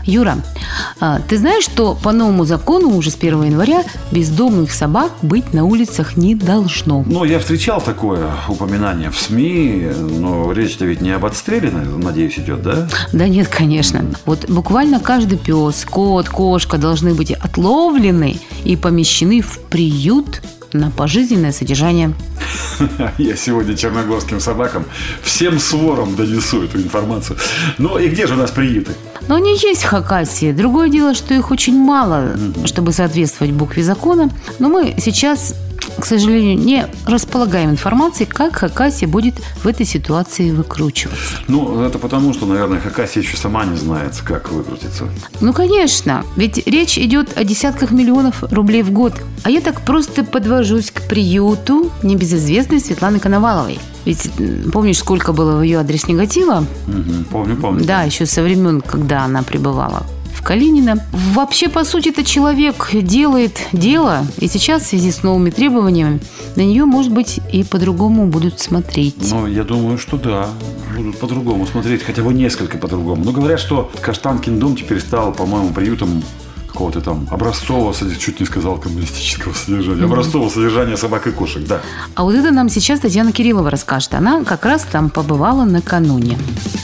Юра, ты знаешь, что по новому закону уже с 1 января бездомных собак быть на улицах не должно? Ну, я встречал такое упоминание в СМИ, но речь-то ведь не об отстреле, надеюсь, идет, да? Да нет, конечно. Вот буквально каждый пес, кот, кошка должны быть отловлены и помещены в приют на пожизненное содержание. Я сегодня черногорским собакам всем свором донесу эту информацию. Ну и где же у нас приюты? Но они есть в Хакасии. Другое дело, что их очень мало, чтобы соответствовать букве закона. Но мы сейчас, к сожалению, не располагаем информацией, как Хакасия будет в этой ситуации выкручиваться. Ну, это потому, что, наверное, Хакасия еще сама не знает, как выкрутиться. Ну, конечно. Ведь речь идет о десятках миллионов рублей в год. А я так просто подвожусь к приюту небезызвестной Светланы Коноваловой. Ведь помнишь, сколько было в ее адрес негатива? Помню. Да, еще со времен, когда она пребывала в Калинино. Вообще, по сути, это человек делает дело, и сейчас в связи с новыми требованиями на нее, может быть, и по-другому будут смотреть. Ну, я думаю, что да, будут по-другому смотреть, хотя бы несколько по-другому. Но говорят, что Каштанкин дом теперь стал, по-моему, приютом какого-то там образцового, чуть не сказал коммунистического содержания, образцового содержания собак и кошек, да. А вот это нам сейчас Татьяна Кириллова расскажет. Она как раз там побывала накануне.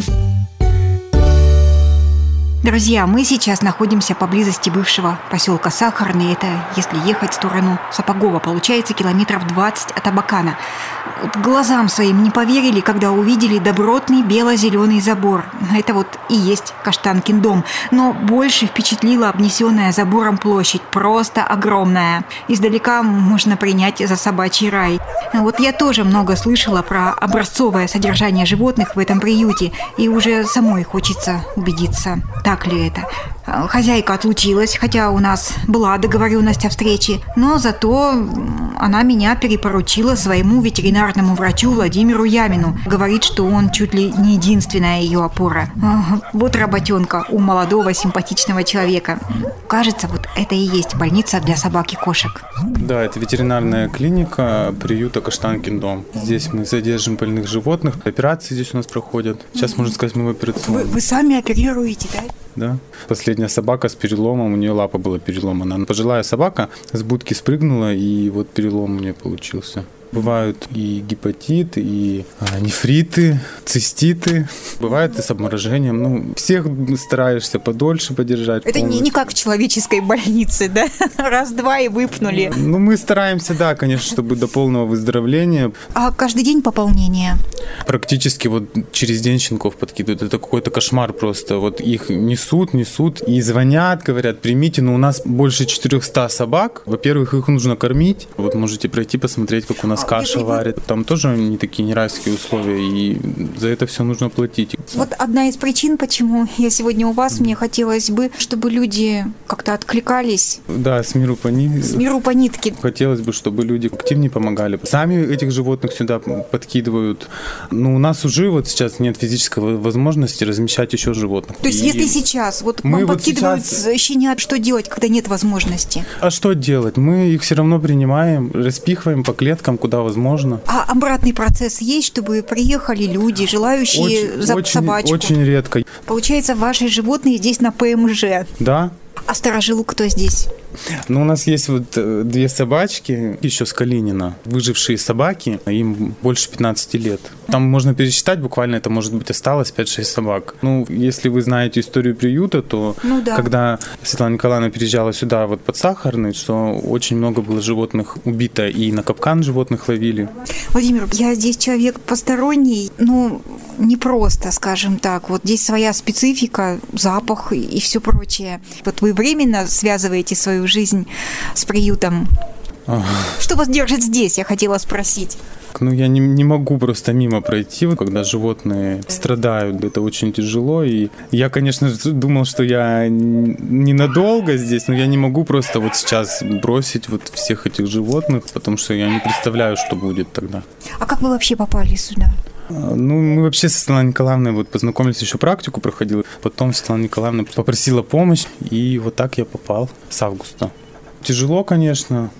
Друзья, мы сейчас находимся поблизости бывшего поселка Сахарный. Это если ехать в сторону Сапогова. Получается километров 20 от Абакана. Вот глазам своим не поверили, когда увидели добротный бело-зеленый забор. Это вот и есть Каштанкин дом. Но больше впечатлила обнесенная забором площадь. Просто огромная. Издалека можно принять за собачий рай. Вот я тоже много слышала про образцовое содержание животных в этом приюте. И уже самой хочется убедиться, так ли это. Хозяйка отлучилась, хотя у нас была договоренность о встрече, но зато она меня перепоручила своему ветеринарному врачу Владимиру Ямину. Говорит, что он чуть ли не единственная ее опора. Вот работенка у молодого симпатичного человека. Кажется, вот это и есть больница для собак и кошек. Да, это ветеринарная клиника приюта Каштанкин дом. Здесь мы содержим больных животных. Операции здесь у нас проходят. Сейчас, можно сказать, мы в операционной. Вы сами оперируете, да? Да. Последняя собака с переломом, у нее лапа была переломана. Она пожилая собака, с будки спрыгнула, и вот перелом у нее получился. Бывают и гепатит, и нефриты, циститы. Бывает и с обморожением. Ну, всех стараешься подольше подержать. Это не как в человеческой больнице, да? Раз-два и выпнули. Ну, мы стараемся, да, конечно, чтобы до полного выздоровления. А каждый день пополнение? Практически вот через день щенков подкидывают. Это какой-то кошмар просто. Вот их несут и звонят, говорят, примите. Но у нас больше 400 собак. Во-первых, их нужно кормить. Вот можете пройти посмотреть, как у нас каша варит. Там тоже не такие не райские условия, и за это все нужно платить. Вот одна из причин, почему я сегодня у вас, мне хотелось бы, чтобы люди как-то откликались. Да, с миру по нитке. С миру по нитке. Хотелось бы, чтобы люди активнее помогали. Сами этих животных сюда подкидывают. Но у нас уже вот сейчас нет физической возможности размещать еще животных. То есть, если сейчас вот мы вам подкидывают щенят, что делать, когда нет возможности? А что делать? Мы их все равно принимаем, распихиваем по клеткам, куда возможно. А обратный процесс есть, чтобы приехали люди, желающие собачку? Очень редко. Получается, ваши животные здесь на ПМЖ? Да. А сторожил кто здесь? Ну, у нас есть вот 2 собачки, еще с Калинина, выжившие собаки, им больше 15 лет. Там можно пересчитать, буквально это, может быть, осталось 5-6 собак. Ну, если вы знаете историю приюта, то когда Светлана Николаевна переезжала сюда, вот под Сахарный, что очень много было животных убито, и на капкан животных ловили. Владимир, я здесь человек посторонний, ну, непросто, скажем так. Вот здесь своя специфика, запах и все прочее. Вот вы временно связываете свою жизнь с приютом. Что вас держит здесь, я хотела спросить. Ну, я не могу просто мимо пройти, когда животные страдают. Это очень тяжело. И я, конечно, думал, что я ненадолго здесь, но я не могу просто вот сейчас бросить вот всех этих животных, потому что я не представляю, что будет тогда. А как вы вообще попали сюда? Ну, мы вообще со Светланой Николаевной вот познакомились, еще практику проходил. Потом Светлана Николаевна попросила помощь, и вот так я попал с августа. Тяжело, конечно.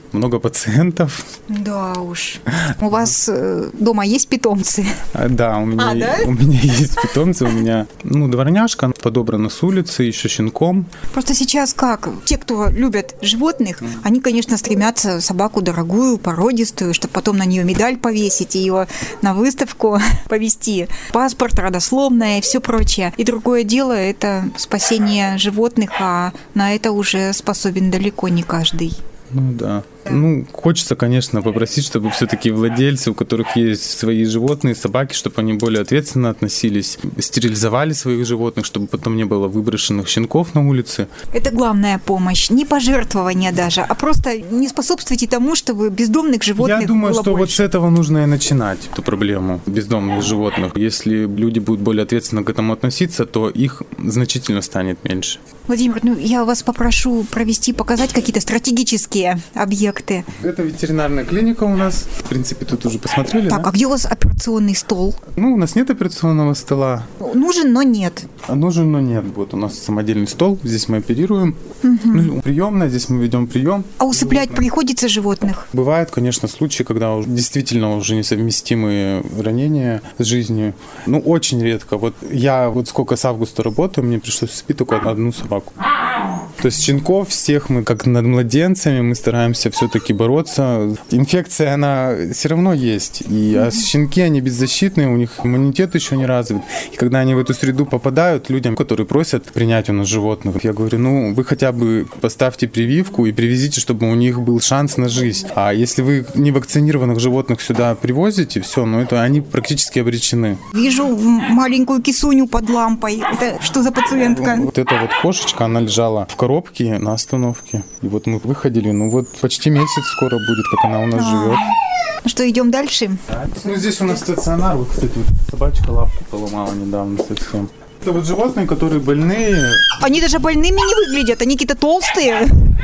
много пациентов. Да уж. У вас дома есть питомцы? Да, у меня есть питомцы, у меня дворняжка, подобрана с улицы, еще щенком. Просто сейчас как? Те, кто любят животных, они, конечно, стремятся собаку дорогую, породистую, чтобы потом на нее медаль повесить, ее на выставку повезти, паспорт, родословная и все прочее. И другое дело – это спасение животных, а на это уже способен далеко не каждый. Ну да. Хочется, конечно, попросить, чтобы все-таки владельцы, у которых есть свои животные, собаки, чтобы они более ответственно относились, стерилизовали своих животных, чтобы потом не было выброшенных щенков на улице. Это главная помощь. Не пожертвование даже, а просто не способствуйте тому, чтобы бездомных животных было больше. Я думаю, что вот с этого нужно и начинать, эту проблему бездомных животных. Если люди будут более ответственно к этому относиться, то их значительно станет меньше. Владимир, я вас попрошу показать какие-то стратегические объекты. Это ветеринарная клиника у нас. В принципе, тут уже посмотрели. Так, да? А где у вас операционный стол? У нас нет операционного стола. Нужен, но нет. Нужен, но нет. Вот у нас самодельный стол. Здесь мы оперируем. Приемная, здесь мы ведем прием. А усыплять приходится животных? Бывают, конечно, случаи, когда действительно уже несовместимые ранения с жизнью. Очень редко. Я сколько с августа работаю, мне пришлось усыпить только одну собаку. То есть щенков всех мы, как над младенцами, мы стараемся все-таки бороться. Инфекция, она все равно есть. А щенки, они беззащитные, у них иммунитет еще не развит. И когда они в эту среду попадают, людям, которые просят принять у нас животных, я говорю, вы хотя бы поставьте прививку и привезите, чтобы у них был шанс на жизнь. А если вы невакцинированных животных сюда привозите, все, это они практически обречены. Вижу маленькую кисуню под лампой. Это что за пациентка? Вот эта кошечка, она лежала в коробке на остановке. И мы выходили, почти месяц скоро будет, как она у нас живет. Что, идем дальше? Здесь у нас стационар. Кстати, собачка лапку поломала недавно совсем. Это животные, которые больные. Они даже больными не выглядят, они какие-то толстые.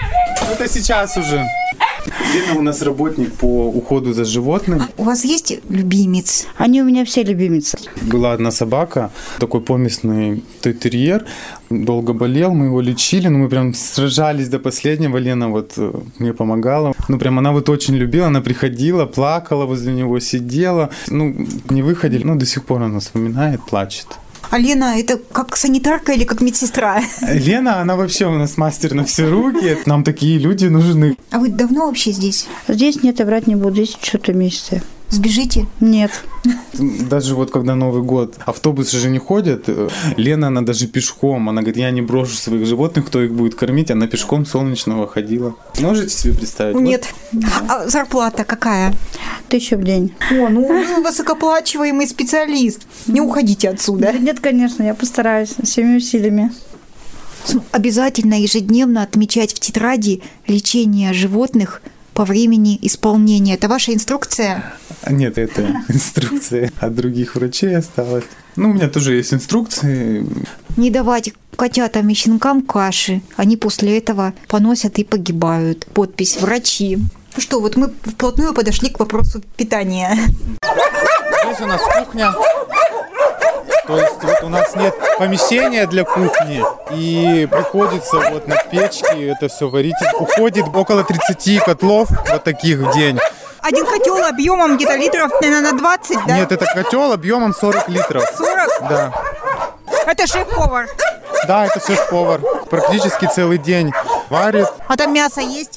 Это сейчас уже. Лена у нас работник по уходу за животным. У вас есть любимец? Они у меня все любимицы. Была одна собака, такой поместный той-терьер. Долго болел, мы его лечили, мы прям сражались до последнего. Лена мне помогала. Прям она очень любила, она приходила, плакала возле него, сидела. Не выходили, до сих пор она вспоминает, плачет. А Лена, это как санитарка или как медсестра? Лена, она вообще у нас мастер на все руки. Нам такие люди нужны. А вы давно вообще здесь? Здесь нет, я брать не буду. Здесь что-то месяца. Сбежите? Нет. Даже когда Новый год, автобусы же не ходят. Лена, она даже пешком. Она говорит, я не брошу своих животных, кто их будет кормить. Она пешком Солнечного ходила. Можете себе представить? Нет. А зарплата какая? 1000 в день. Вы высокооплачиваемый специалист. Не уходите отсюда. Нет, конечно, я постараюсь всеми усилиями. Обязательно ежедневно отмечать в тетради лечение животных по времени исполнения. Это ваша инструкция? Нет, это инструкция от других врачей осталась. У меня тоже есть инструкции. Не давать котятам и щенкам каши. Они после этого поносят и погибают. Подпись «Врачи». Что, мы вплотную подошли к вопросу питания. Здесь у нас кухня. То есть у нас нет помещения для кухни, и приходится на печке это все варить. Уходит около 30 котлов таких в день. Один котел объемом где-то литров, наверное, на 20, да? Нет, это котел объемом 40 литров. 40? Да. Это шеф-повар? Да, это шеф-повар. Практически целый день варит. А там мясо есть?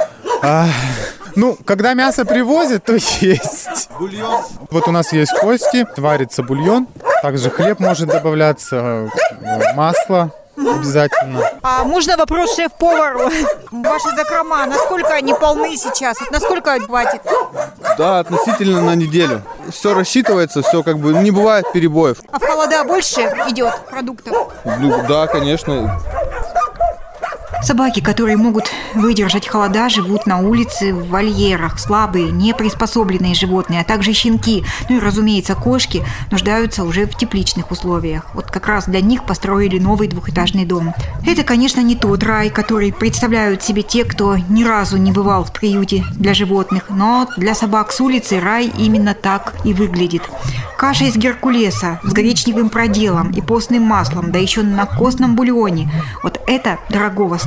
Когда мясо привозят, то есть. Бульон. У нас есть кости, варится бульон. Также хлеб может добавляться, масло обязательно. А можно вопрос шеф-повару? Ваши закрома, насколько они полны сейчас? Насколько хватит? Да, относительно на неделю. Все рассчитывается, все не бывает перебоев. А в холода больше идет продуктов? Да, конечно. Собаки, которые могут выдержать холода, живут на улице в вольерах. Слабые, неприспособленные животные, а также щенки, и, разумеется, кошки нуждаются уже в тепличных условиях. Как раз для них построили новый двухэтажный дом. Это, конечно, не тот рай, который представляют себе те, кто ни разу не бывал в приюте для животных, но для собак с улицы рай именно так и выглядит. Каша из геркулеса с гречневым проделом и постным маслом, да еще на костном бульоне. Это дорогого стоит.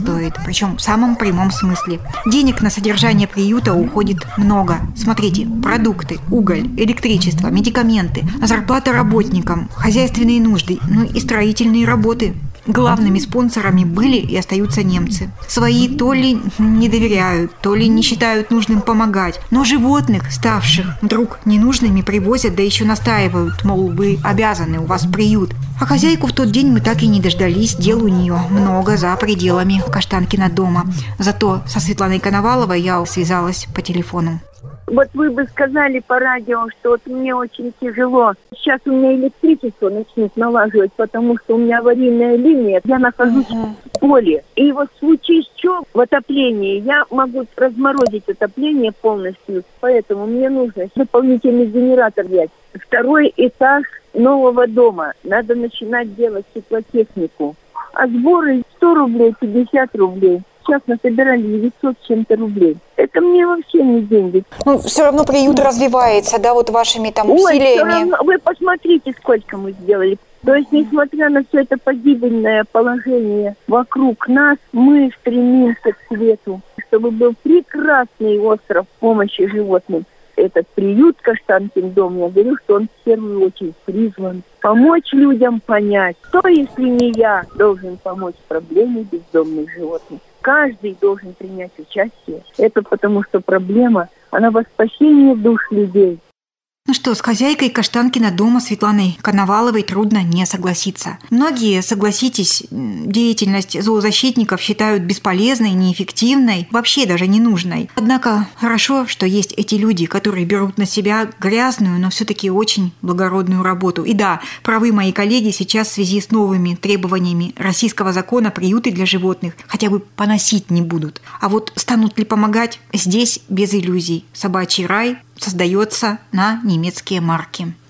стоит, причем в самом прямом смысле. Денег на содержание приюта уходит много. Смотрите, продукты, уголь, электричество, медикаменты, зарплата работникам, хозяйственные нужды, ну и строительные работы. Главными спонсорами были и остаются немцы. Свои то ли не доверяют, то ли не считают нужным помогать. Но животных, ставших вдруг ненужными, привозят, да еще настаивают, мол, вы обязаны, у вас приют. А хозяйку в тот день мы так и не дождались, дел у нее много за пределами Каштанкина дома. Зато со Светланой Коноваловой я связалась по телефону. Вот вы бы сказали по радио, что вот мне очень тяжело. Сейчас у меня электричество начнет налаживать, потому что у меня аварийная линия. Я нахожусь в поле. И вот в случае чего в отоплении я могу разморозить отопление полностью. Поэтому мне нужно дополнительный генератор взять. 2-й этаж нового дома. Надо начинать делать теплотехнику. А сборы 100 рублей, 50 рублей. Сейчас насобирали 900 с чем-то рублей. Это мне вообще не деньги. Ну, все равно приют развивается, да, вот вашими там усилиями. Все равно, вы посмотрите, сколько мы сделали. То есть, несмотря на все это погибельное положение вокруг нас, мы стремимся к свету, чтобы был прекрасный остров помощи животным. Этот приют Каштанкин дом, я говорю, что он в первую очередь призван помочь людям понять, кто, если не я, должен помочь проблеме бездомных животных. Каждый должен принять участие. Это потому, что проблема, она во спасении душ людей. Ну что, с хозяйкой Каштанкина дома Светланой Коноваловой трудно не согласиться. Многие, согласитесь, деятельность зоозащитников считают бесполезной, неэффективной, вообще даже ненужной. Однако хорошо, что есть эти люди, которые берут на себя грязную, но все-таки очень благородную работу. И да, правы мои коллеги, сейчас в связи с новыми требованиями российского закона приюты для животных хотя бы поносить не будут. А вот станут ли помогать, здесь без иллюзий. Собачий рай создается на немецкие марки.